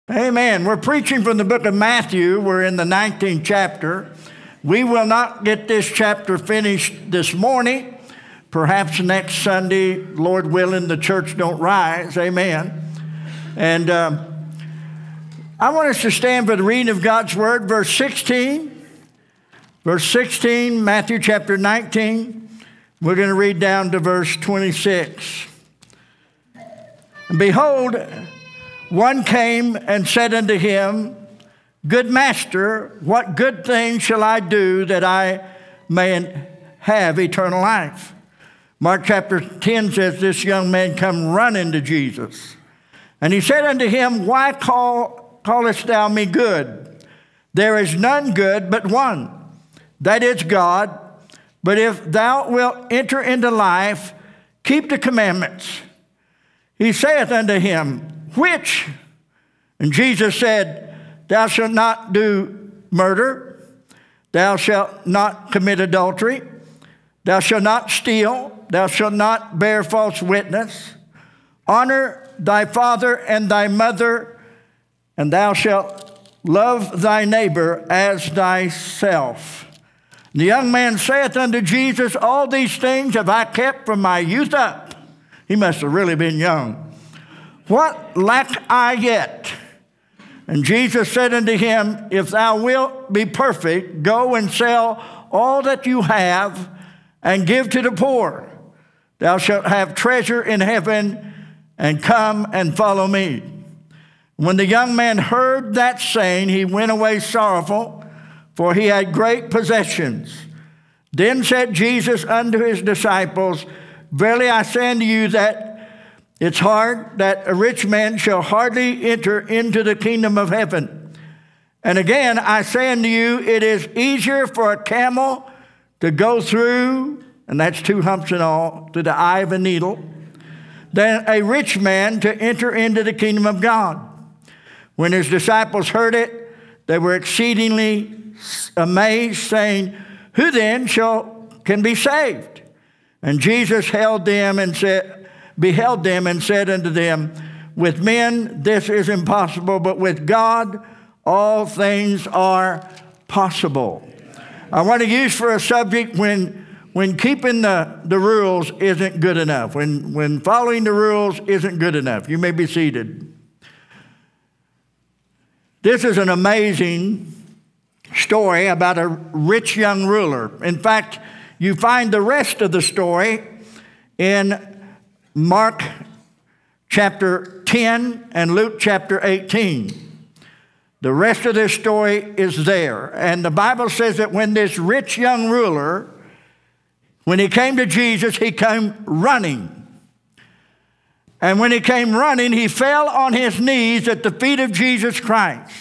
Amen. We're preaching from the book of Matthew. We're in the 19th chapter. We will not get this chapter finished this morning. Perhaps next Sunday, Lord willing, the church don't rise. Amen. And I want us to stand for the reading of God's word, verse 16. Verse 16, Matthew chapter 19. We're going to read down to verse 26. And behold, one came and said unto him, Good master, what good thing shall I do that I may have eternal life? Mark chapter 10 says, this young man come running to Jesus. And he said unto him, Why callest thou me good? There is none good but one, that is God. But if thou wilt enter into life, keep the commandments. He saith unto him, Which? And Jesus said, Thou shalt not do murder. Thou shalt not commit adultery. Thou shalt not steal. Thou shalt not bear false witness. Honor thy father and thy mother, and thou shalt love thy neighbor as thyself. The young man saith unto Jesus, All these things have I kept from my youth up. He must have really been young. What lack I yet? And Jesus said unto him, If thou wilt be perfect, go and sell all that you have and give to the poor. Thou shalt have treasure in heaven, and come and follow me. When the young man heard that saying, he went away sorrowful, for he had great possessions. Then said Jesus unto his disciples, Verily I say unto you that it's hard that a rich man shall hardly enter into the kingdom of heaven. And again, I say unto you, it is easier for a camel to go through, and that's 2 humps and all, to the eye of a needle, than a rich man to enter into the kingdom of God. When his disciples heard it, they were exceedingly amazed, saying, Who then can be saved? And Jesus beheld them and said unto them, With men this is impossible, but with God all things are possible. I want to use for a subject when keeping the rules isn't good enough, when following the rules isn't good enough. You may be seated. This is an amazing story about a rich young ruler. In fact, you find the rest of the story in Mark chapter 10 and Luke chapter 18. The rest of this story is there. And the Bible says that when this rich young ruler, when he came to Jesus, he came running. And when he came running, he fell on his knees at the feet of Jesus Christ.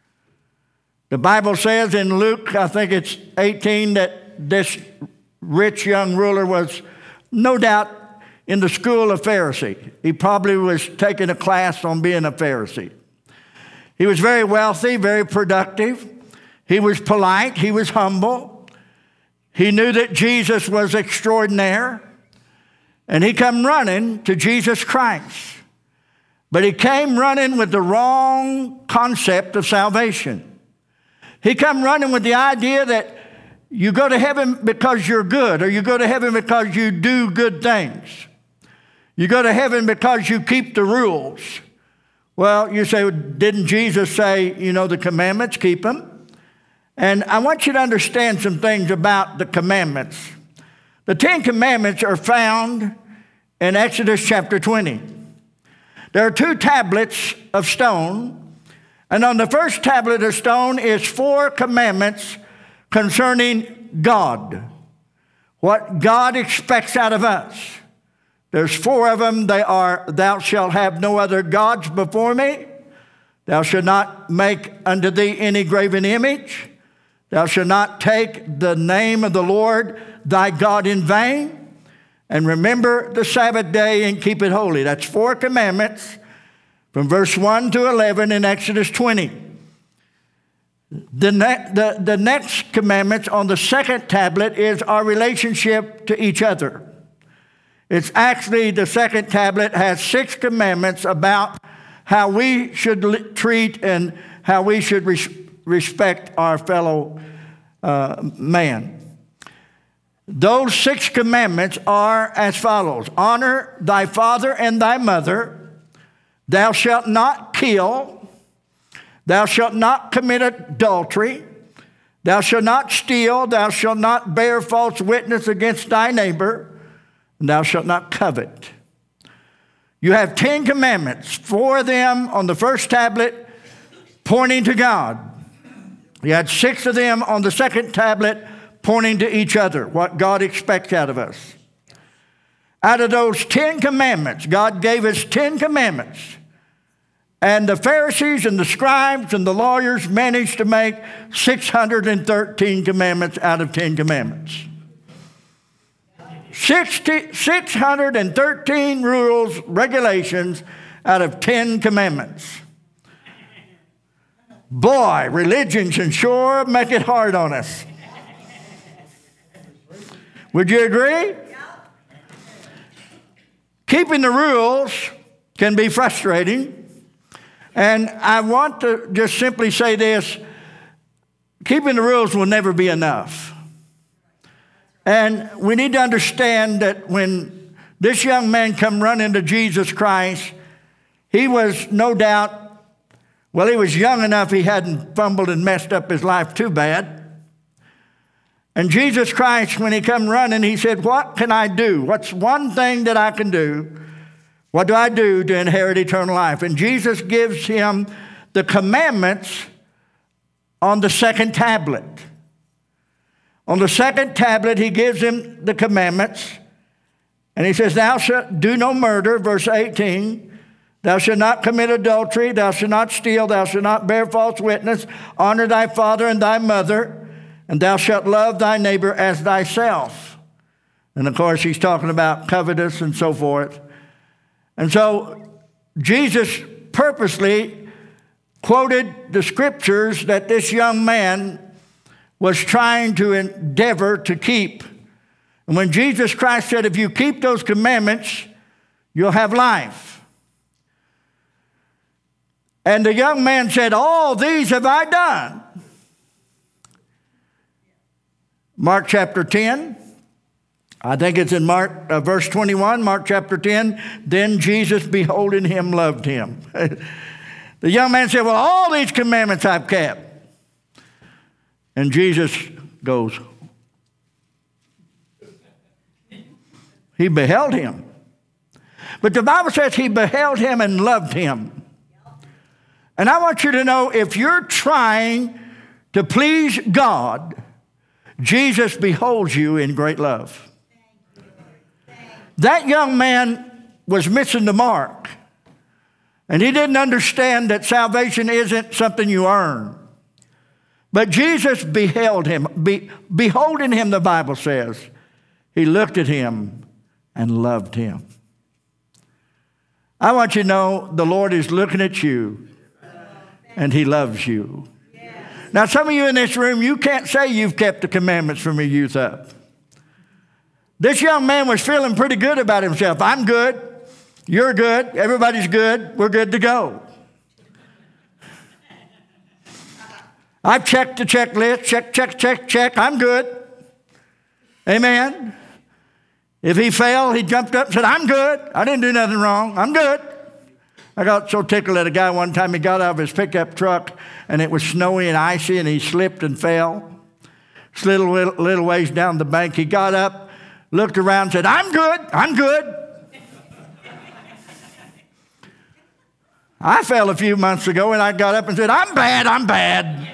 The Bible says in Luke, I think it's 18, that this rich young ruler was no doubt in the school of Pharisee. He probably was taking a class on being a Pharisee. He was very wealthy, very productive. He was polite. He was humble. He knew that Jesus was extraordinary. And he came running to Jesus Christ. But he came running with the wrong concept of salvation. He came running with the idea that you go to heaven because you're good, or you go to heaven because you do good things. You go to heaven because you keep the rules. Well, you say, didn't Jesus say, the commandments, keep them? And I want you to understand some things about the commandments. The 10 commandments are found in Exodus chapter 20. There are 2 tablets of stone, and on the first tablet of stone is 4 commandments concerning God, what God expects out of us. There's 4 of them. They are, Thou shalt have no other gods before me. Thou shalt not make unto thee any graven image. Thou shalt not take the name of the Lord thy God in vain. And remember the Sabbath day and keep it holy. That's 4 commandments from verse 1 to 11 in Exodus 20. The next commandments on the second tablet is our relationship to each other. It's actually, the second tablet has 6 commandments about how we should treat and how we should respect our fellow man. Those 6 commandments are as follows. Honor thy father and thy mother. Thou shalt not kill. Thou shalt not commit adultery. Thou shalt not steal. Thou shalt not bear false witness against thy neighbor. And thou shalt not covet. You have 10 commandments, 4 of them on the first tablet pointing to God. You had 6 of them on the second tablet pointing to each other, what God expects out of us. Out of those 10 commandments, God gave us 10 commandments. And the Pharisees and the scribes and the lawyers managed to make 613 commandments out of 10 commandments. 613 rules, regulations out of 10 commandments. Boy, religion can sure make it hard on us. Would you agree? Keeping the rules can be frustrating. And I want to just simply say this. Keeping the rules will never be enough. And we need to understand that when this young man come running to Jesus Christ, he was no doubt, well, he was young enough he hadn't fumbled and messed up his life too bad. And Jesus Christ, when he come running, he said, what can I do? What's one thing that I can do? What do I do to inherit eternal life? And Jesus gives him the commandments on the second tablet. On the second tablet, he gives him the commandments. And he says, thou shalt do no murder, verse 18. Thou shalt not commit adultery. Thou shalt not steal. Thou shalt not bear false witness. Honor thy father and thy mother. And thou shalt love thy neighbor as thyself. And of course, he's talking about covetous and so forth. And so Jesus purposely quoted the scriptures that this young man was trying to endeavor to keep. And when Jesus Christ said, if you keep those commandments, you'll have life. And the young man said, all these have I done. Mark chapter 10, I think it's in Mark verse 21, Mark chapter 10, then Jesus beholding him loved him. The young man said, well, all these commandments I've kept. And Jesus goes, he beheld him. But the Bible says he beheld him and loved him. And I want you to know, if you're trying to please God, Jesus beholds you in great love. That young man was missing the mark. And he didn't understand that salvation isn't something you earn. But Jesus beheld him. Beholding him, the Bible says, he looked at him and loved him. I want you to know the Lord is looking at you and he loves you. Now, some of you in this room, you can't say you've kept the commandments from your youth up. This young man was feeling pretty good about himself. I'm good. You're good. Everybody's good. We're good to go. I've checked the checklist. Check, check, check, check. I'm good. Amen. If he failed, he jumped up and said, I'm good. I didn't do nothing wrong. I'm good. I got so tickled at a guy one time. He got out of his pickup truck, and it was snowy and icy, and he slipped and fell. Slid a little ways down the bank. He got up, looked around, and said, I'm good. I'm good. I fell a few months ago, and I got up and said, I'm bad. I'm bad.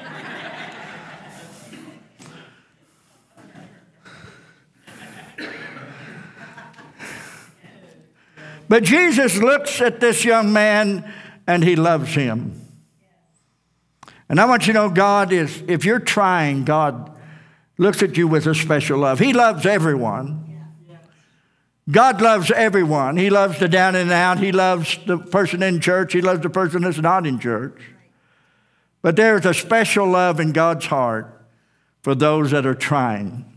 But Jesus looks at this young man and he loves him. And I want you to know, God is, if you're trying, God looks at you with a special love. He loves everyone. God loves everyone. He loves the down and out. He loves the person in church. He loves the person that's not in church. But there is a special love in God's heart for those that are trying.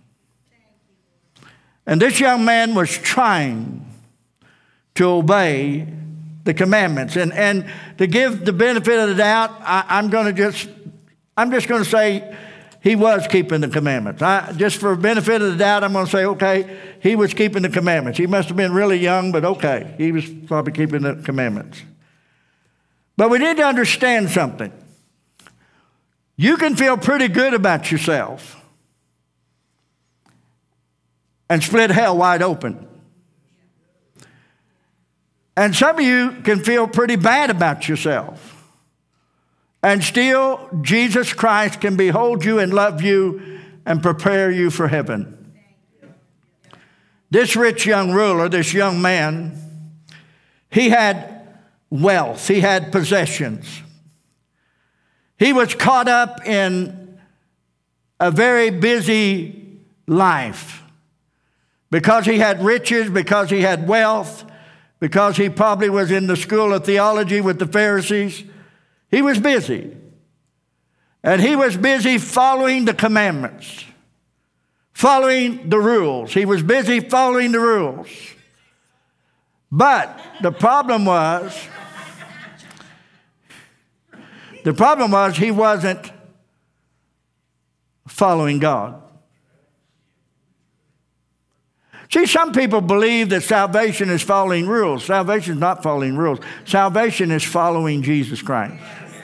And this young man was trying to obey the commandments. And to give the benefit of the doubt, I'm just going to say he was keeping the commandments. Just for benefit of the doubt, I'm going to say, okay, he was keeping the commandments. He must have been really young, but okay, he was probably keeping the commandments. But we need to understand something. You can feel pretty good about yourself and split hell wide open. And some of you can feel pretty bad about yourself. And still, Jesus Christ can behold you and love you and prepare you for heaven. This rich young ruler, this young man, he had wealth. He had possessions. He was caught up in a very busy life because he had riches, because he had wealth, because he probably was in the school of theology with the Pharisees. He was busy. And he was busy following the commandments, following the rules. He was busy following the rules. But the problem was he wasn't following God. See, some people believe that salvation is following rules. Salvation is not following rules. Salvation is following Jesus Christ.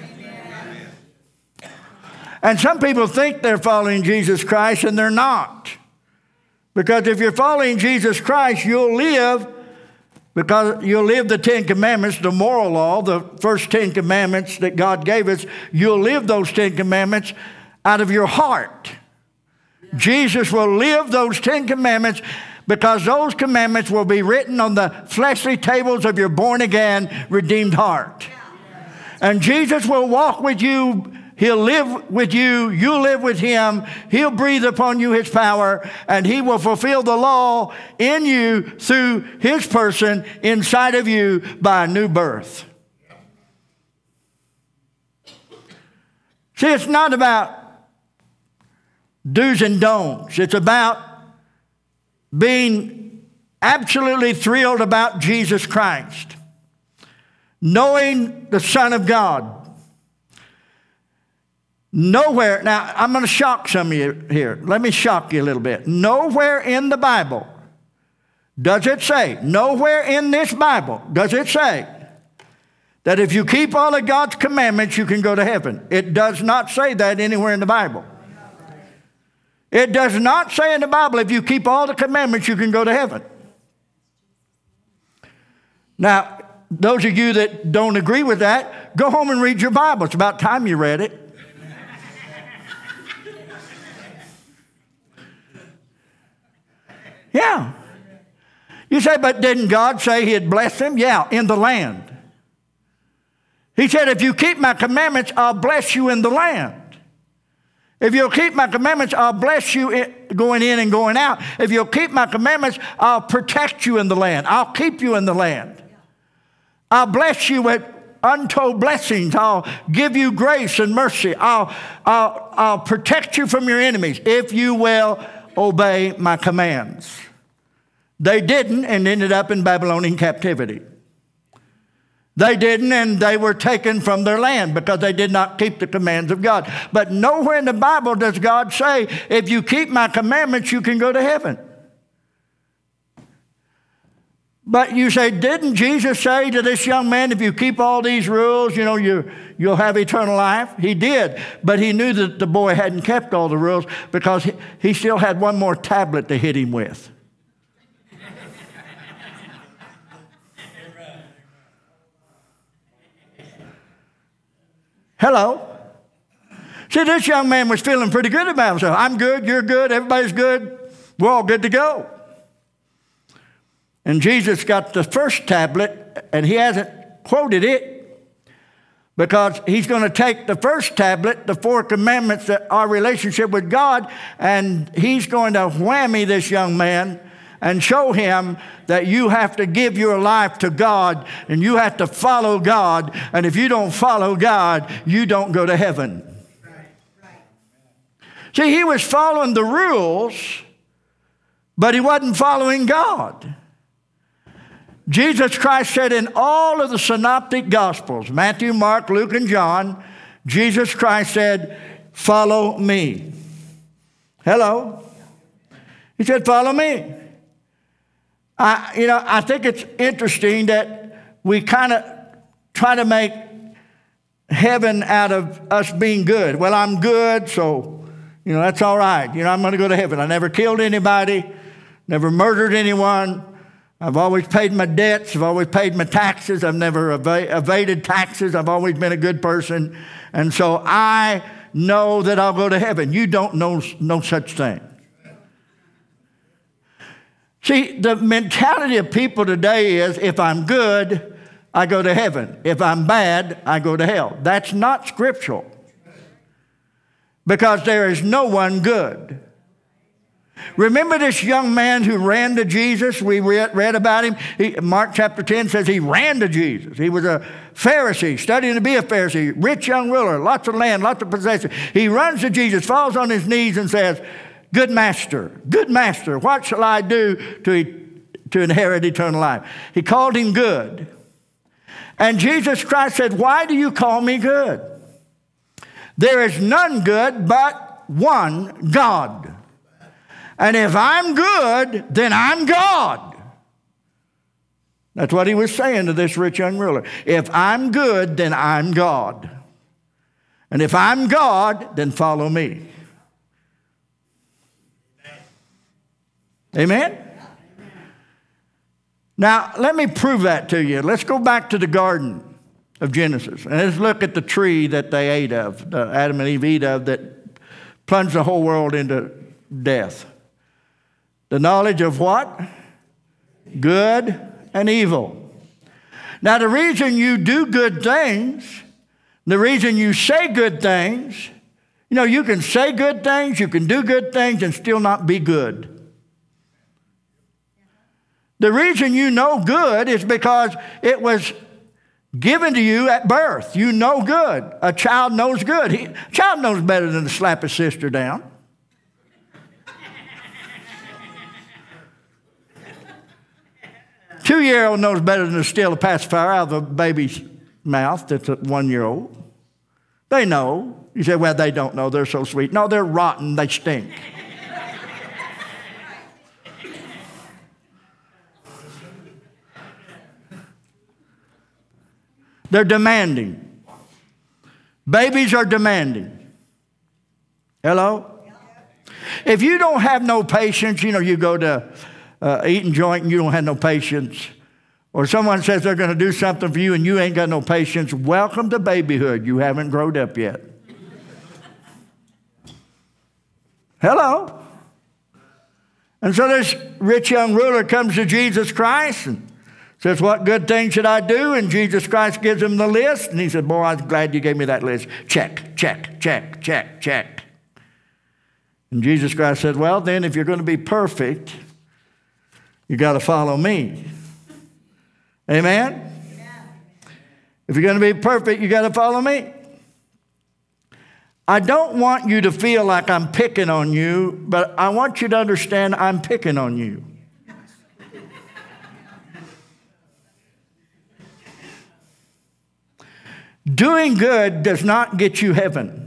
And some people think they're following Jesus Christ, and they're not. Because if you're following Jesus Christ, you'll live the 10 Commandments, the moral law, the first 10 Commandments that God gave us. You'll live those 10 Commandments out of your heart. Jesus will live those 10 Commandments because those commandments will be written on the fleshly tables of your born-again, redeemed heart. And Jesus will walk with you. He'll live with you. You live with him. He'll breathe upon you his power, and he will fulfill the law in you through his person inside of you by a new birth. See, it's not about do's and don'ts. It's about being absolutely thrilled about Jesus Christ, knowing the Son of God. Nowhere, now I'm going to shock some of you here. Let me shock you a little bit. Nowhere in the Bible does it say, nowhere in this Bible does it say that if you keep all of God's commandments, you can go to heaven. It does not say that anywhere in the Bible. It does not say in the Bible, if you keep all the commandments, you can go to heaven. Now, those of you that don't agree with that, go home and read your Bible. It's about time you read it. Yeah. You say, but didn't God say he'd bless them? Yeah, in the land. He said, if you keep my commandments, I'll bless you in the land. If you'll keep my commandments, I'll bless you going in and going out. If you'll keep my commandments, I'll protect you in the land. I'll keep you in the land. I'll bless you with untold blessings. I'll give you grace and mercy. I'll protect you from your enemies if you will obey my commands. They didn't and ended up in Babylonian captivity. They didn't, and they were taken from their land because they did not keep the commands of God. But nowhere in the Bible does God say, if you keep my commandments, you can go to heaven. But you say, didn't Jesus say to this young man, if you keep all these rules, you'll have eternal life? He did, but he knew that the boy hadn't kept all the rules because he still had one more tablet to hit him with. Hello? See, this young man was feeling pretty good about himself. I'm good, you're good, everybody's good. We're all good to go. And Jesus got the first tablet, and he hasn't quoted it because he's going to take the first tablet, the 4 commandments that our relationship with God, and he's going to whammy this young man and show him that you have to give your life to God and you have to follow God. And if you don't follow God, you don't go to heaven. Right. See, he was following the rules, but he wasn't following God. Jesus Christ said in all of the synoptic gospels, Matthew, Mark, Luke, and John, Jesus Christ said, follow me. Hello? He said, follow me. I think it's interesting that we kind of try to make heaven out of us being good. Well, I'm good, so, that's all right. I'm going to go to heaven. I never killed anybody, never murdered anyone. I've always paid my debts. I've always paid my taxes. I've never evaded taxes. I've always been a good person. And so I know that I'll go to heaven. You don't know no such thing. See, the mentality of people today is if I'm good, I go to heaven. If I'm bad, I go to hell. That's not scriptural. Because there is no one good. Remember this young man who ran to Jesus? We read about him. Mark chapter 10 says he ran to Jesus. He was a Pharisee, studying to be a Pharisee, rich young ruler, lots of land, lots of possessions. He runs to Jesus, falls on his knees and says, good master, what shall I do to inherit eternal life? He called him good. And Jesus Christ said, why do you call me good? There is none good but one, God. And if I'm good, then I'm God. That's what he was saying to this rich young ruler. If I'm good, then I'm God. And if I'm God, then follow me. Amen? Now, let me prove that to you. Let's go back to the Garden of Genesis. And let's look at the tree that they ate of, Adam and Eve ate of, that plunged the whole world into death. The knowledge of what? Good and evil. Now, the reason you do good things, the reason you say good things, you can say good things, you can do good things and still not be good. The reason you know good is because it was given to you at birth. You know good. A child knows good. A child knows better than to slap his sister down. Two-year-old knows better than to steal a pacifier out of a baby's mouth that's a 1-year-old. They know. You say, well, they don't know. They're so sweet. No, they're rotten. They stink. They're demanding. Babies are demanding. Hello? If you don't have no patience, you go to eating joint and you don't have no patience, or someone says they're going to do something for you and you ain't got no patience, welcome to babyhood. You haven't grown up yet. Hello? And so this rich young ruler comes to Jesus Christ and says, what good thing should I do? And Jesus Christ gives him the list. And he said, boy, I'm glad you gave me that list. Check, check, check, check, check. And Jesus Christ said, well, then if you're going to be perfect, you got to follow me. Amen? If you're going to be perfect, you got to follow me. I don't want you to feel like I'm picking on you, but I want you to understand I'm picking on you. Doing good does not get you heaven.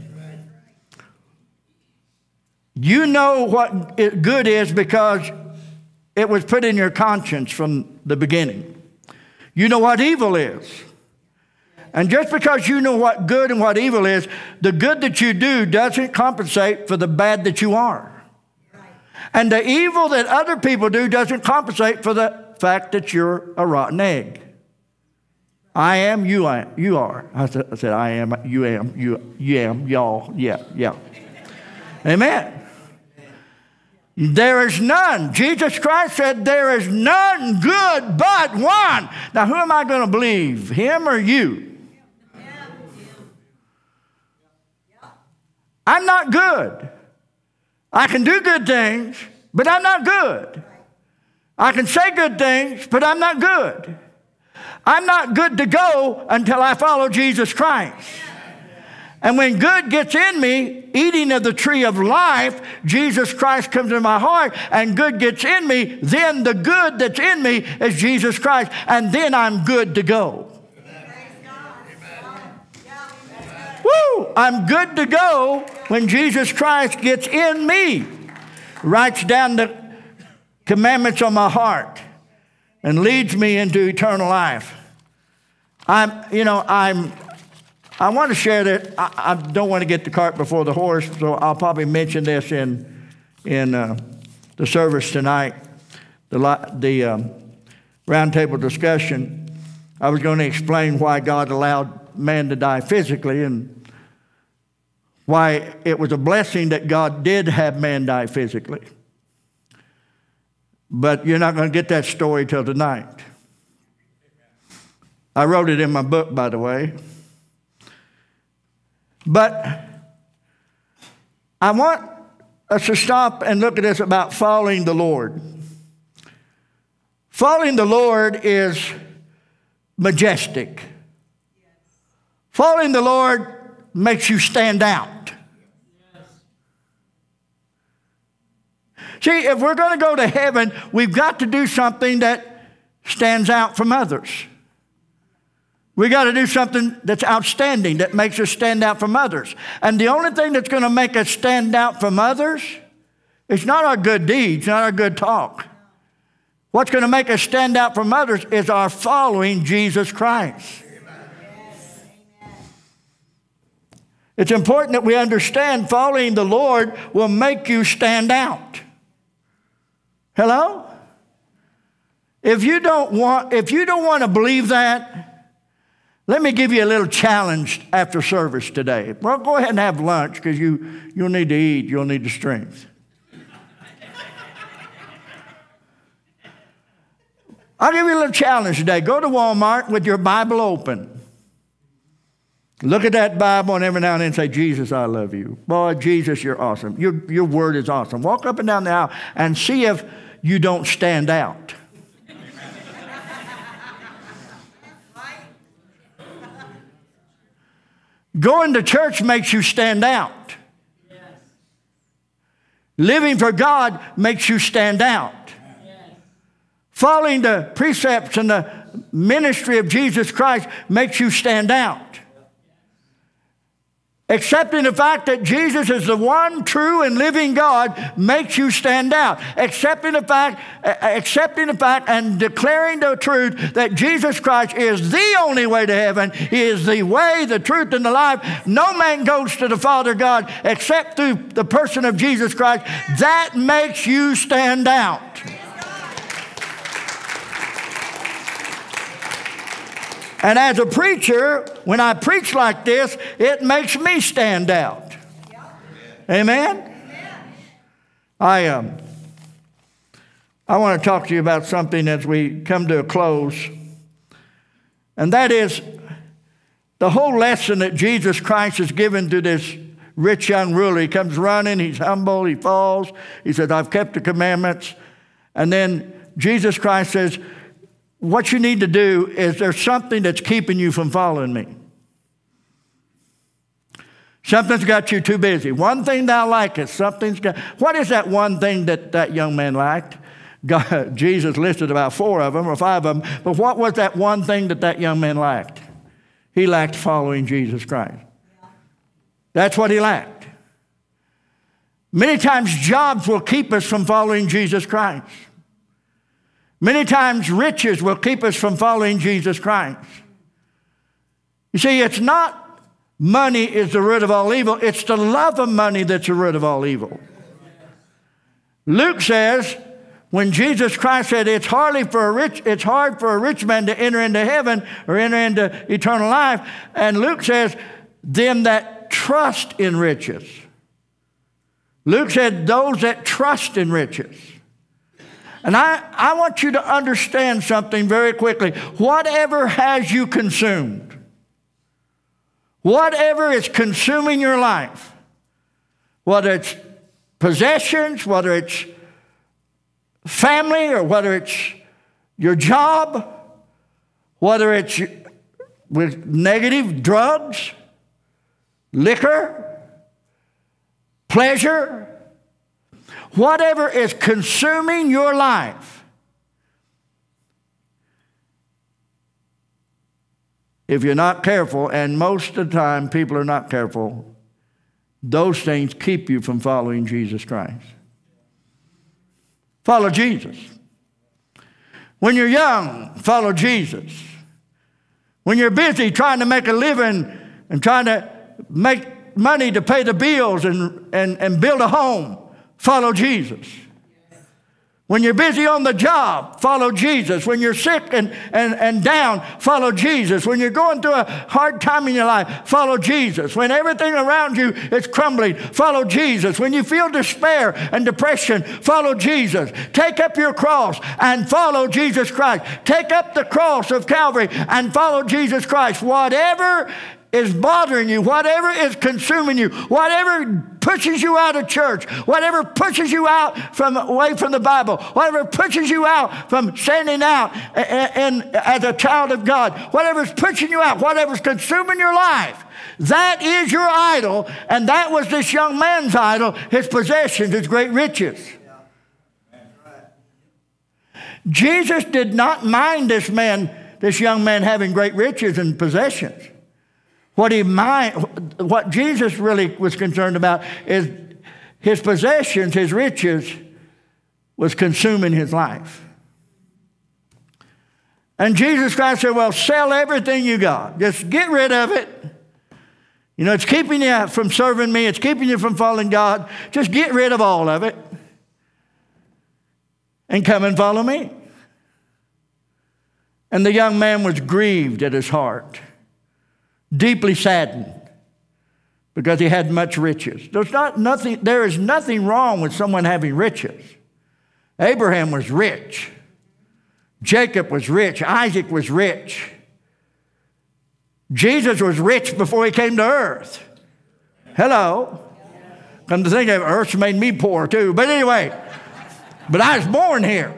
You know what good is because it was put in your conscience from the beginning. You know what evil is. And just because you know what good and what evil is, the good that you do doesn't compensate for the bad that you are. And the evil that other people do doesn't compensate for the fact that you're a rotten egg. I am, you are. I said, I am, you am, you am, y'all, yeah. Amen. There is none. Jesus Christ said there is none good but one. Now, who am I going to believe, him or you? I'm not good. I can do good things, but I'm not good. I can say good things, but I'm not good. I'm not good to go until I follow Jesus Christ. And when good gets in me, eating of the tree of life, Jesus Christ comes in my heart, and good gets in me, then the good that's in me is Jesus Christ, and then I'm good to go. Woo! I'm good to go when Jesus Christ gets in me, writes down the commandments on my heart, and leads me into eternal life. I want to share that. I don't want to get the cart before the horse, so I'll probably mention this in the service tonight, the roundtable discussion. I was going to explain why God allowed man to die physically and why it was a blessing that God did have man die physically. But you're not going to get that story till tonight. I wrote it in my book, by the way. But I want us to stop and look at this about following the Lord. Following the Lord is majestic. Following the Lord makes you stand out. See, if we're going to go to heaven, we've got to do something that stands out from others. We got to do something that's outstanding, that makes us stand out from others. And the only thing that's going to make us stand out from others is not our good deeds, not our good talk. What's going to make us stand out from others is our following Jesus Christ. Yes. It's important that we understand following the Lord will make you stand out. Hello? If you don't want to believe that, let me give you a little challenge after service today. Well, go ahead and have lunch because you'll need to eat. You'll need the strength. I'll give you a little challenge today. Go to Walmart with your Bible open. Look at that Bible and every now and then say, Jesus, I love you. Boy, Jesus, you're awesome. Your word is awesome. Walk up and down the aisle and see if you don't stand out. Going to church makes you stand out. Yes. Living for God makes you stand out. Yes. Following the precepts and the ministry of Jesus Christ makes you stand out. Accepting the fact that Jesus is the one true and living God makes you stand out. Accepting the fact and declaring the truth that Jesus Christ is the only way to heaven. He is the way, the truth, and the life. No man goes to the Father God except through the person of Jesus Christ. That makes you stand out. And as a preacher, when I preach like this, it makes me stand out. Amen? I want to talk to you about something as we come to a close. And that is the whole lesson that Jesus Christ has given to this rich young ruler. He comes running, he's humble, he falls. He says, I've kept the commandments. And then Jesus Christ says, what you need to do is there's something that's keeping you from following me. Something's got you too busy. One thing thou likest, what is that one thing that young man liked? Jesus listed about 4 of them or 5 of them. But what was that one thing that young man lacked? He lacked following Jesus Christ. That's what he lacked. Many times jobs will keep us from following Jesus Christ. Many times riches will keep us from following Jesus Christ. You see, it's not money is the root of all evil. It's the love of money that's the root of all evil. Luke says, when Jesus Christ said it's hard for a rich man to enter into heaven or enter into eternal life, and Luke says, them that trust in riches. Luke said, those that trust in riches. And I want you to understand something very quickly. Whatever has you consumed, whatever is consuming your life, whether it's possessions, whether it's family, or whether it's your job, whether it's with negative drugs, liquor, pleasure, whatever is consuming your life, if you're not careful, and most of the time people are not careful, those things keep you from following Jesus Christ. Follow Jesus. When you're young, follow Jesus. When you're busy trying to make a living and trying to make money to pay the bills and build a home, follow Jesus. When you're busy on the job, follow Jesus. When you're sick and down, follow Jesus. When you're going through a hard time in your life, follow Jesus. When everything around you is crumbling, follow Jesus. When you feel despair and depression, follow Jesus. Take up your cross and follow Jesus Christ. Take up the cross of Calvary and follow Jesus Christ. Whatever is bothering you, whatever is consuming you, whatever pushes you out of church, whatever pushes you out away from the Bible, whatever pushes you out from standing out as a child of God, whatever's pushing you out, whatever's consuming your life, that is your idol, and that was this young man's idol, his possessions, his great riches. Jesus did not mind this young man having great riches and possessions. What Jesus really was concerned about is his possessions, his riches, was consuming his life. And Jesus Christ said, well, sell everything you got. Just get rid of it. You know, it's keeping you from serving me. It's keeping you from following God. Just get rid of all of it and come and follow me. And the young man was grieved at his heart, deeply saddened, because he had much riches. There is nothing wrong with someone having riches. Abraham was rich. Jacob was rich. Isaac was rich. Jesus was rich before he came to earth. Hello. Come to think of it, earth's made me poor too. But anyway, but I was born here.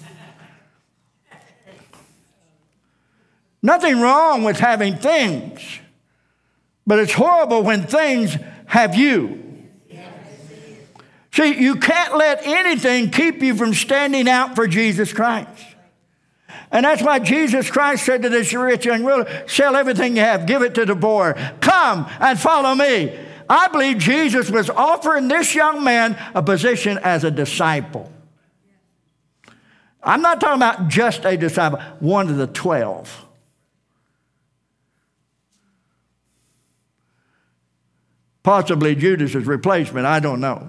Nothing wrong with having things, but it's horrible when things have you. See, you can't let anything keep you from standing out for Jesus Christ. And that's why Jesus Christ said to this rich young ruler, sell everything you have, give it to the poor. Come and follow me. I believe Jesus was offering this young man a position as a disciple. I'm not talking about just a disciple, one of the 12. Possibly Judas's replacement, I don't know.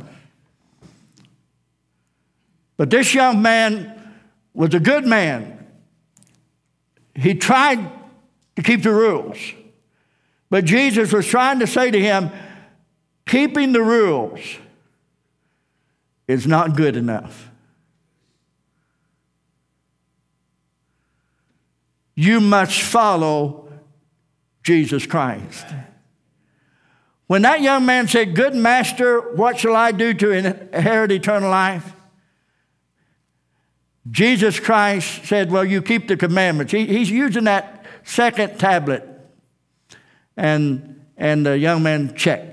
But this young man was a good man. He tried to keep the rules. But Jesus was trying to say to him, keeping the rules is not good enough. You must follow Jesus Christ. When that young man said, good master, what shall I do to inherit eternal life? Jesus Christ said, well, you keep the commandments. He's using that second tablet. And the young man, check.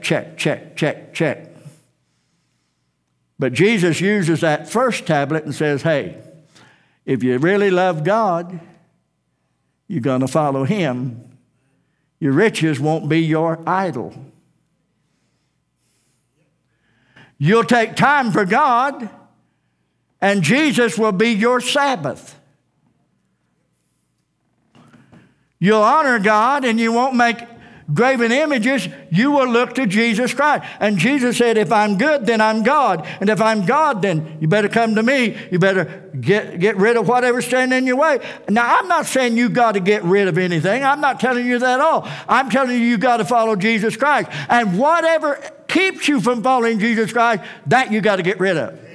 But Jesus uses that first tablet and says, hey, if you really love God, you're going to follow him. Your riches won't be your idol. You'll take time for God, and Jesus will be your Sabbath. You'll honor God, and you won't make graven images. You will look to Jesus Christ. And Jesus said, if I'm good, then I'm God. And if I'm God, then you better come to me. You better get rid of whatever's standing in your way. Now, I'm not saying you got to get rid of anything. I'm not telling you that at all. I'm telling you got to follow Jesus Christ. And whatever keeps you from following Jesus Christ, that you got to get rid of.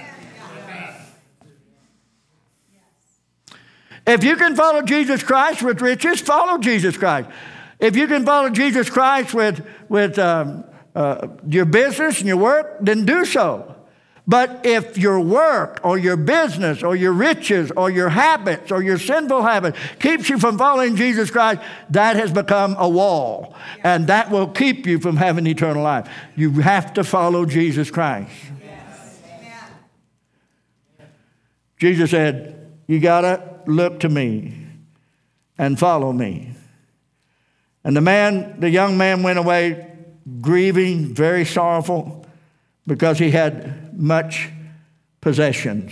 If you can follow Jesus Christ with riches, follow Jesus Christ. If you can follow Jesus Christ with your business and your work, then do so. But if your work or your business or your riches or your habits or your sinful habit keeps you from following Jesus Christ, that has become a wall. And that will keep you from having eternal life. You have to follow Jesus Christ. Jesus said, you got to look to me and follow me. And the young man went away grieving, very sorrowful, because he had much possessions.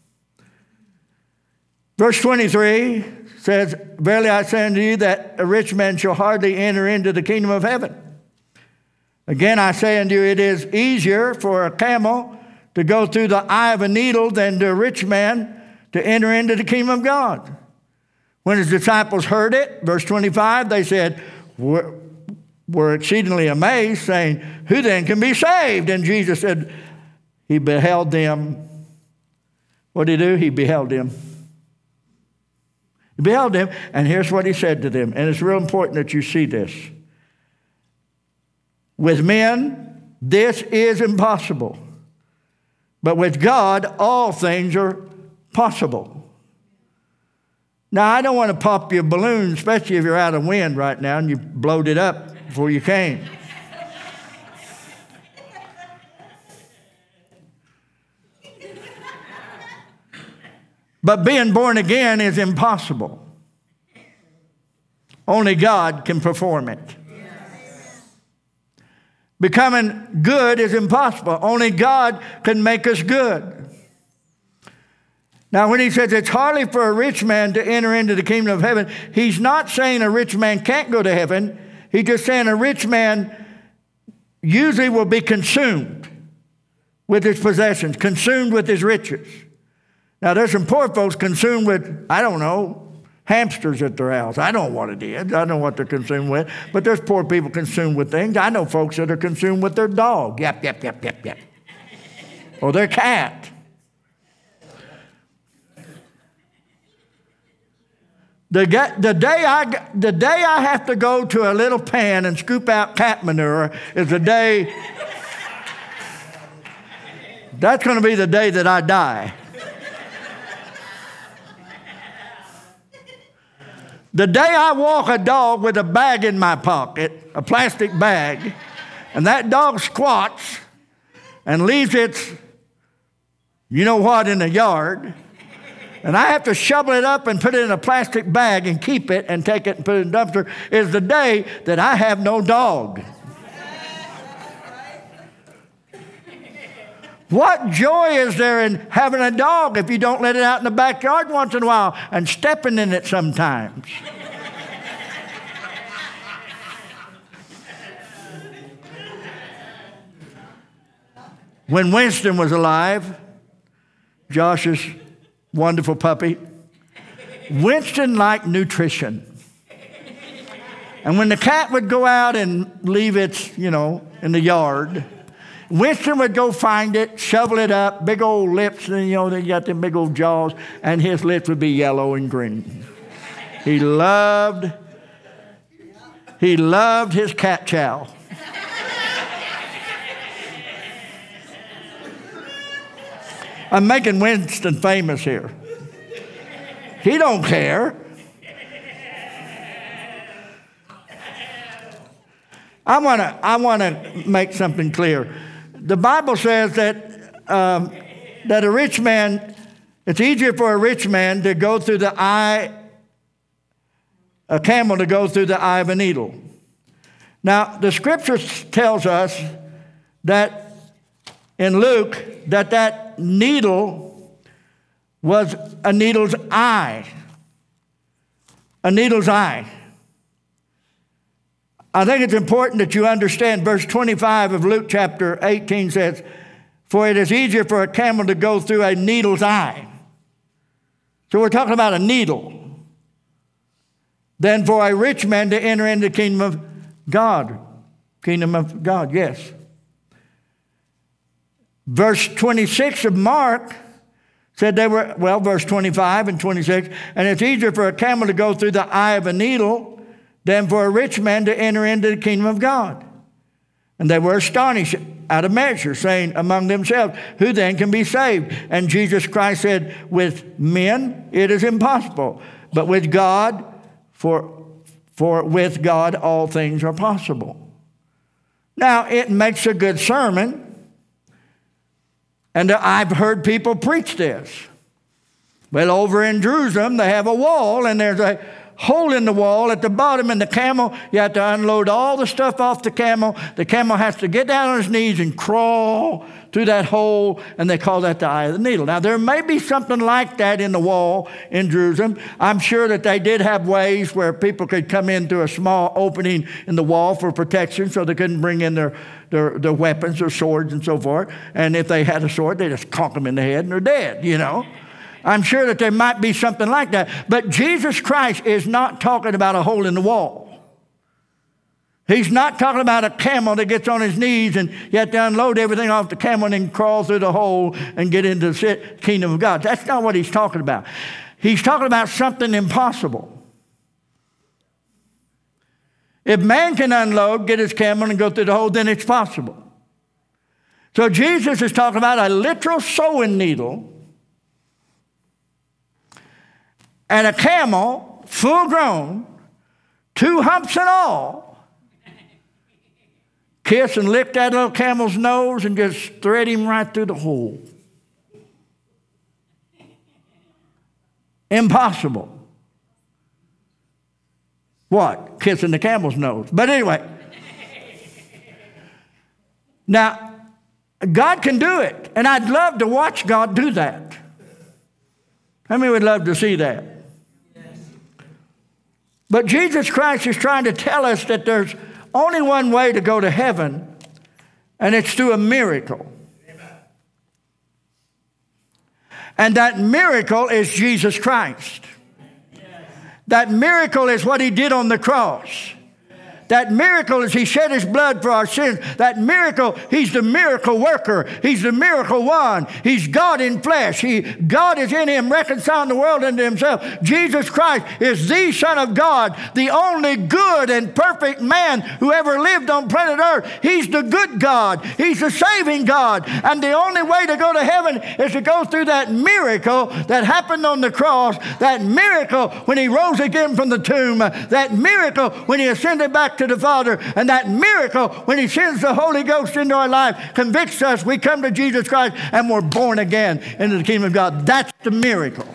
Verse 23 says, verily I say unto you that a rich man shall hardly enter into the kingdom of heaven. Again I say unto you, it is easier for a camel to go through the eye of a needle than to a rich man to enter into the kingdom of God. When his disciples heard it, verse 25, they said, were exceedingly amazed, saying, who then can be saved? And Jesus said, he beheld them. What did he do? He beheld them. He beheld them, and here's what he said to them. And it's real important that you see this. With men, this is impossible. But with God, all things are possible. Now, I don't want to pop your balloon, especially if you're out of wind right now and you blowed it up before you came. But being born again is impossible. Only God can perform it. Becoming good is impossible. Only God can make us good. Now, when he says it's hardly for a rich man to enter into the kingdom of heaven, he's not saying a rich man can't go to heaven. He's just saying a rich man usually will be consumed with his possessions, consumed with his riches. Now, there's some poor folks consumed with, I don't know, hamsters at their house. I don't know what it is. I don't know what they're consumed with. But there's poor people consumed with things. I know folks that are consumed with their dog. Yap, yap, yap, yap, yap. Or their cat. The day I have to go to a little pan and scoop out cat manure is the day, that's going to be the day that I die. The day I walk a dog with a bag in my pocket, a plastic bag, and that dog squats and leaves its, you know what, in the yard, and I have to shovel it up and put it in a plastic bag and keep it and take it and put it in the dumpster, is the day that I have no dog. What joy is there in having a dog if you don't let it out in the backyard once in a while and stepping in it sometimes? When Winston was alive, Josh's wonderful puppy, Winston liked nutrition. And when the cat would go out and leave its, in the yard, Winston would go find it, shovel it up, big old lips, and they got them big old jaws, and his lips would be yellow and green. He loved his cat chow. I'm making Winston famous here. He don't care. I want to make something clear. The Bible says that a rich man, it's easier for a rich man to go through a camel to go through the eye of a needle. Now, the scripture tells us that in Luke that needle was a needle's eye. A needle's eye. I think it's important that you understand verse 25 of Luke chapter 18 says, for it is easier for a camel to go through a needle's eye. So we're talking about a needle than for a rich man to enter into the kingdom of God. Kingdom of God, yes. Verse 26 of Mark said verse 25 and 26, and it's easier for a camel to go through the eye of a needle than for a rich man to enter into the kingdom of God. And they were astonished out of measure, saying among themselves, who then can be saved? And Jesus Christ said, with men it is impossible, but with God, for with God all things are possible. Now, it makes a good sermon, and I've heard people preach this. Well, over in Jerusalem, they have a wall, and there's a hole in the wall at the bottom, and the camel, you have to unload all the stuff off the camel. The camel has to get down on his knees and crawl through that hole, and they call that the eye of the needle. Now, there may be something like that in the wall in Jerusalem. I'm sure that they did have ways where people could come in through a small opening in the wall for protection, so they couldn't bring in their weapons or swords and so forth. And if they had a sword, they just conk them in the head and they're dead, you know. I'm sure that there might be something like that. But Jesus Christ is not talking about a hole in the wall. He's not talking about a camel that gets on his knees and you have to unload everything off the camel and then crawl through the hole and get into the kingdom of God. That's not what he's talking about. He's talking about something impossible. If man can unload, get his camel and go through the hole, then it's possible. So Jesus is talking about a literal sewing needle and a camel, full grown, 2 humps and all, kiss and lick that little camel's nose and just thread him right through the hole. Impossible. What? Kissing the camel's nose. But anyway. Now, God can do it, and I'd love to watch God do that. How many would love to see that? But Jesus Christ is trying to tell us that there's only one way to go to heaven, and it's through a miracle. Amen. And that miracle is Jesus Christ. Yes. That miracle is what he did on the cross. That miracle is he shed his blood for our sins. That miracle, he's the miracle worker. He's the miracle one. He's God in flesh. God is in him, reconciling the world unto himself. Jesus Christ is the Son of God, the only good and perfect man who ever lived on planet Earth. He's the good God. He's the saving God. And the only way to go to heaven is to go through that miracle that happened on the cross, that miracle when he rose again from the tomb, that miracle when he ascended back to the Father, and that miracle when he sends the Holy Ghost into our life convicts us. We come to Jesus Christ and we're born again into the kingdom of God. That's the miracle.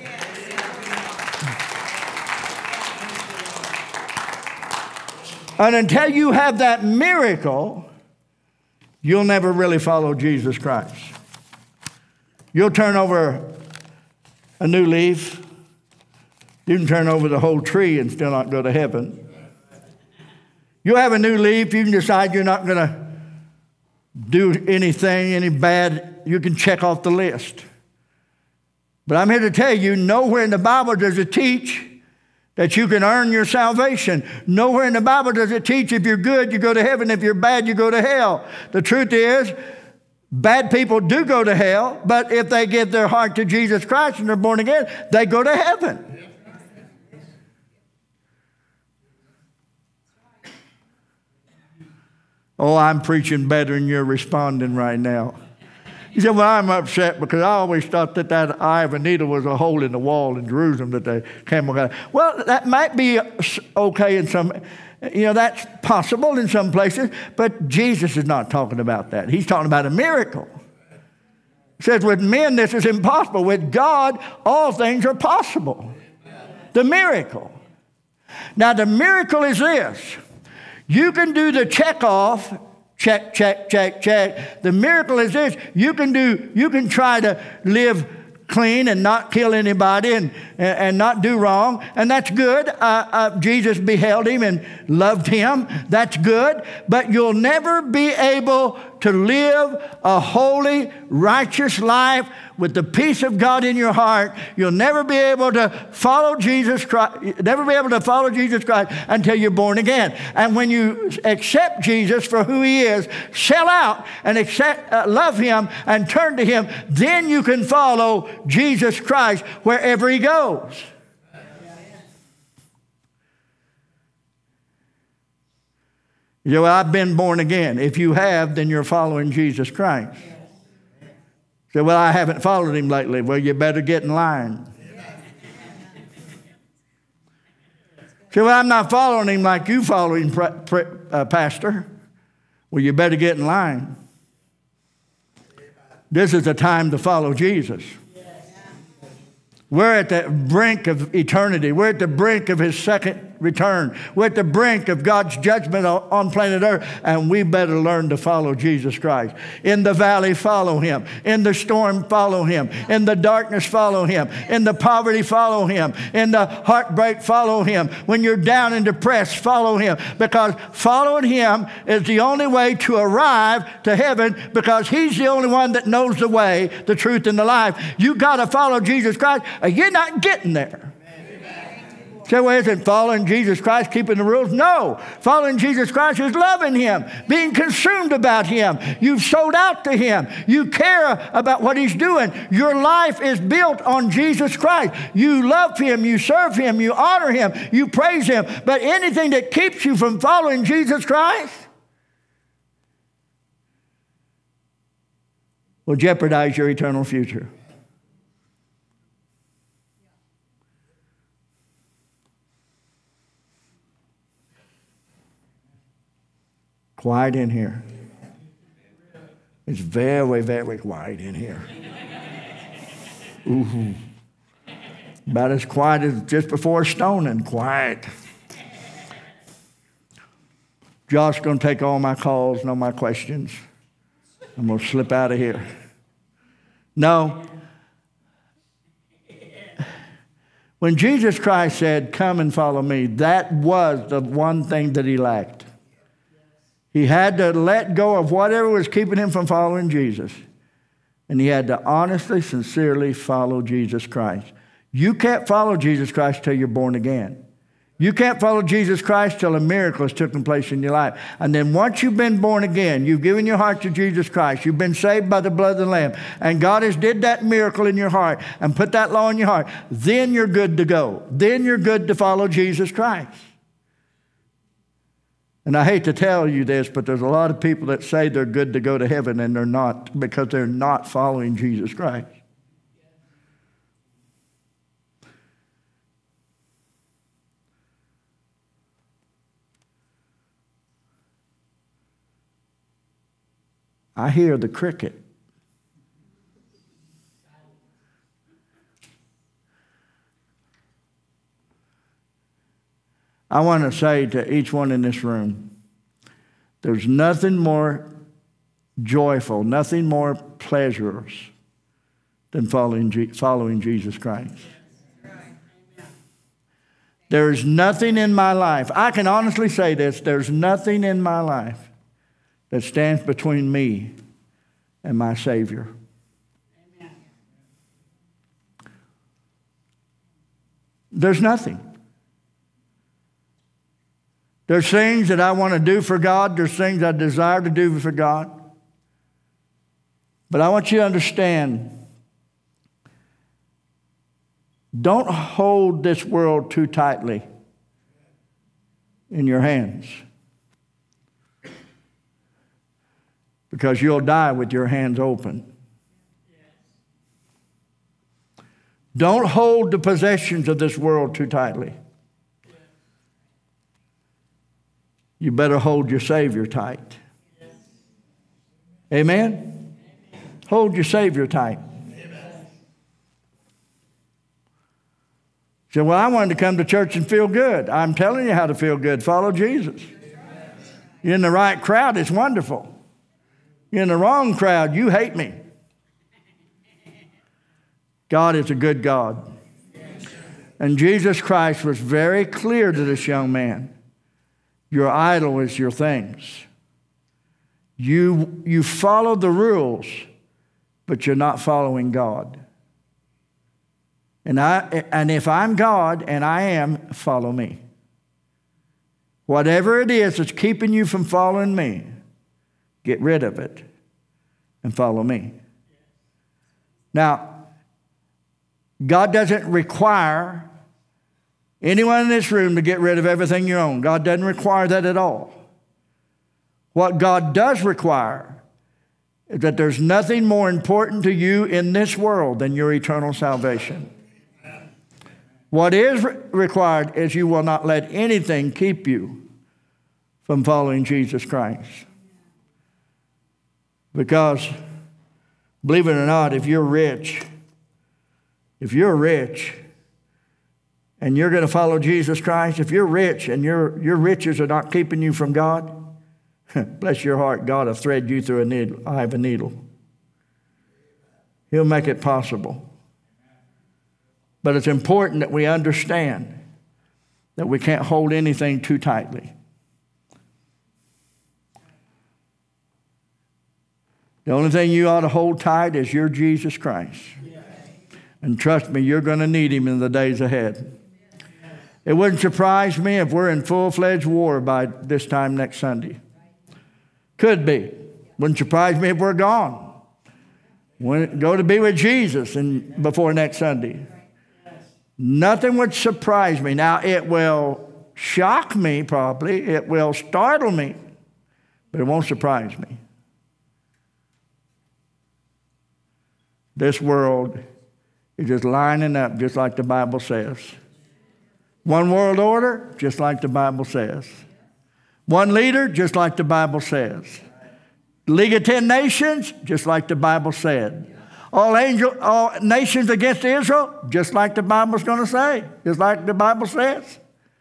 And until you have that miracle, you'll never really follow Jesus Christ. You'll turn over a new leaf. You can turn over the whole tree and still not go to heaven. You'll have a new leaf. You can decide you're not going to do anything, any bad. You can check off the list. But I'm here to tell you, nowhere in the Bible does it teach that you can earn your salvation. Nowhere in the Bible does it teach if you're good, you go to heaven. If you're bad, you go to hell. The truth is, bad people do go to hell, but if they give their heart to Jesus Christ and they're born again, they go to heaven. Oh, I'm preaching better than you're responding right now. He said, well, I'm upset because I always thought that eye of a needle was a hole in the wall in Jerusalem that the camel got. Well, that might be okay in some, that's possible in some places, but Jesus is not talking about that. He's talking about a miracle. He says, with men, this is impossible. With God, all things are possible. The miracle. Now, the miracle is this. You can do the check off, check, check, check, check. The miracle is this. You can try to live clean and not kill anybody and not do wrong. And that's good. Jesus beheld him and loved him. That's good. But you'll never be able to live a holy, righteous life with the peace of God in your heart. You'll never be able to follow Jesus Christ, until you're born again. And when you accept Jesus for who he is, sell out and love him and turn to him, then you can follow Jesus Christ wherever he goes. You You say, well, I've been born again. If you have, then you're following Jesus Christ. You say, well, I haven't followed him lately. Well, you better get in line. Say, well, I'm not following him like you follow him, Pastor. Well, you better get in line. This is the time to follow Jesus. We're at the brink of eternity. We're at the brink of his second return. We're at the brink of God's judgment on planet Earth, and we better learn to follow Jesus Christ. In the valley, follow him. In the storm, follow him. In the darkness, follow him. In the poverty, follow him. In the heartbreak, follow him. When you're down and depressed, follow him. Because following him is the only way to arrive to heaven, because he's the only one that knows the way, the truth, and the life. You got to follow Jesus Christ, or you're not getting there. So isn't following Jesus Christ keeping the rules? No. Following Jesus Christ is loving him, being consumed about him. You've sold out to him. You care about what he's doing. Your life is built on Jesus Christ. You love him. You serve him. You honor him. You praise him. But anything that keeps you from following Jesus Christ will jeopardize your eternal future. Quiet in here. It's very, very quiet in here. Ooh. About as quiet as just before stoning. Quiet. Josh's going to take all my calls and all my questions. I'm going to slip out of here. No. When Jesus Christ said, come and follow me, that was the one thing that he lacked. He had to let go of whatever was keeping him from following Jesus. And he had to honestly, sincerely follow Jesus Christ. You can't follow Jesus Christ till you're born again. You can't follow Jesus Christ till a miracle has taken place in your life. And then once you've been born again, you've given your heart to Jesus Christ, you've been saved by the blood of the Lamb, and God has did that miracle in your heart and put that law in your heart, then you're good to go. Then you're good to follow Jesus Christ. And I hate to tell you this, but there's a lot of people that say they're good to go to heaven, and they're not, because they're not following Jesus Christ. I hear the cricket. I want to say to each one in this room, there's nothing more joyful, nothing more pleasurous than following Jesus Christ. There's nothing in my life, I can honestly say this, there's nothing in my life that stands between me and my Savior. There's nothing. There's things that I want to do for God. There's things I desire to do for God. But I want you to understand, don't hold this world too tightly in your hands, because you'll die with your hands open. Don't hold the possessions of this world too tightly. You better hold your Savior tight. Amen? Hold your Savior tight. So, well, I wanted to come to church and feel good. I'm telling you how to feel good. Follow Jesus. You're in the right crowd, it's wonderful. You're in the wrong crowd, you hate me. God is a good God. And Jesus Christ was very clear to this young man. Your idol is your things. You follow the rules, but you're not following God. And if I'm God, and I am, follow me. Whatever it is that's keeping you from following me, get rid of it and follow me. Now, God doesn't require anyone in this room to get rid of everything you own. God doesn't require that at all. What God does require is that there's nothing more important to you in this world than your eternal salvation. What is required is you will not let anything keep you from following Jesus Christ. Because, believe it or not, if you're rich and you're going to follow Jesus Christ, if you're rich and your riches are not keeping you from God, bless your heart, God will thread you through an eye of a needle. He'll make it possible. But it's important that we understand that we can't hold anything too tightly. The only thing you ought to hold tight is your Jesus Christ. And trust me, you're going to need him in the days ahead. It wouldn't surprise me if we're in full-fledged war by this time next Sunday. Could be. Wouldn't surprise me if we're gone. Go to be with Jesus before next Sunday. Nothing would surprise me. Now, it will shock me probably. It will startle me. But it won't surprise me. This world is just lining up just like the Bible says. One world order, just like the Bible says. One leader, just like the Bible says. League of 10 Nations, just like the Bible said. All nations against Israel, just like the Bible's going to say. Just like the Bible says.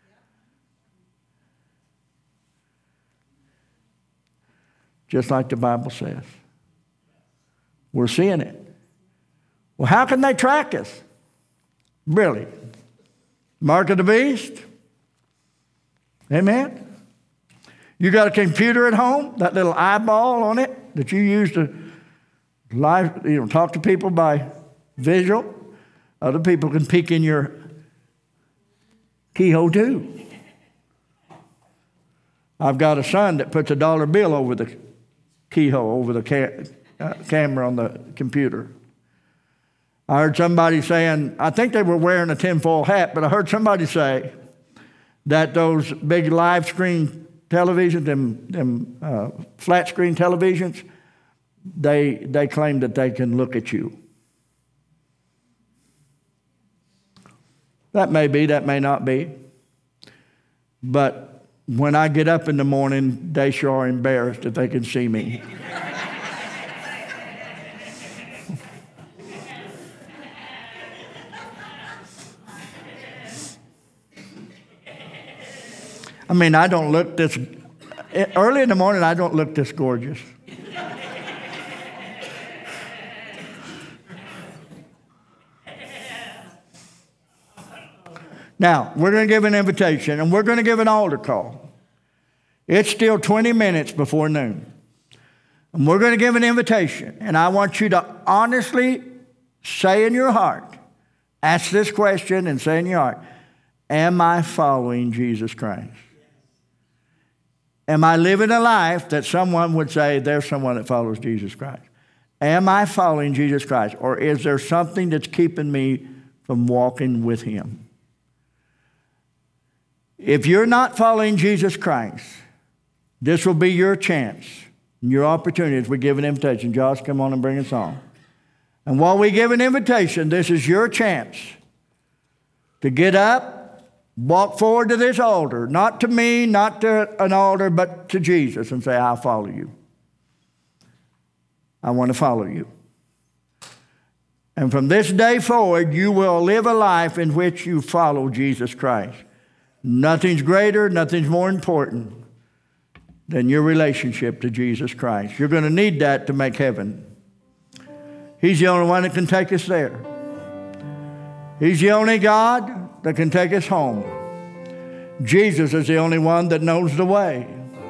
Just like the Bible says. We're seeing it. Well, how can they track us? Really? Mark of the beast? Amen? You got a computer at home, that little eyeball on it that you use to talk to people by visual. Other people can peek in your keyhole too. I've got a son that puts a dollar bill over the keyhole, over the camera on the computer. I heard somebody saying, I think they were wearing a tinfoil hat, but I heard somebody say that those big live screen televisions, them flat screen televisions, they claim that they can look at you. That may be, that may not be. But when I get up in the morning, they sure are embarrassed that they can see me. I mean, I don't look this, early in the morning, I don't look this gorgeous. Now, we're going to give an invitation, and we're going to give an altar call. It's still 20 minutes before noon. And we're going to give an invitation, and I want you to honestly say in your heart, ask this question and say in your heart, am I following Jesus Christ? Am I living a life that someone would say, there's someone that follows Jesus Christ? Am I following Jesus Christ? Or is there something that's keeping me from walking with him? If you're not following Jesus Christ, this will be your chance, your opportunity as we give an invitation. Josh, come on and bring us on. And while we give an invitation, this is your chance to get up, walk forward to this altar, not to me, not to an altar, but to Jesus and say, I'll follow you. I want to follow you. And from this day forward, you will live a life in which you follow Jesus Christ. Nothing's greater, nothing's more important than your relationship to Jesus Christ. You're going to need that to make heaven. He's the only one that can take us there. He's the only God that can take us home. Jesus is the only one that knows the way.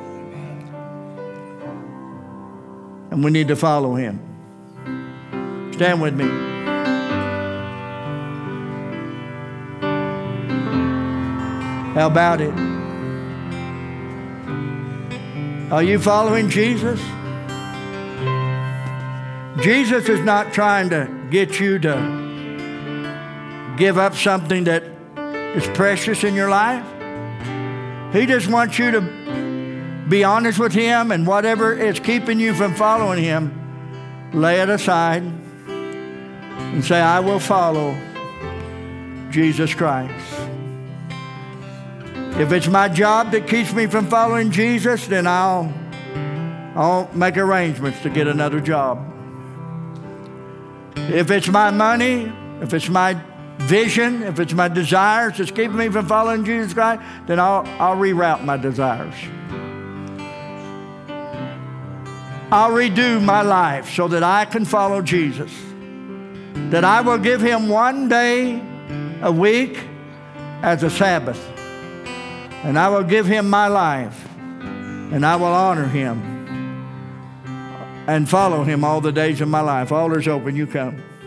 And we need to follow him. Stand with me. How about it? Are you following Jesus? Jesus is not trying to get you to give up something that is precious in your life. He just wants you to be honest with Him, and whatever is keeping you from following Him, lay it aside and say, I will follow Jesus Christ. If it's my job that keeps me from following Jesus, then I'll make arrangements to get another job. If it's my money, if it's my vision, if it's my desires that's keeping me from following Jesus Christ, then I'll reroute my desires. I'll redo my life so that I can follow Jesus. That I will give Him one day a week as a Sabbath. And I will give Him my life. And I will honor Him and follow Him all the days of my life. Altar's open, you come.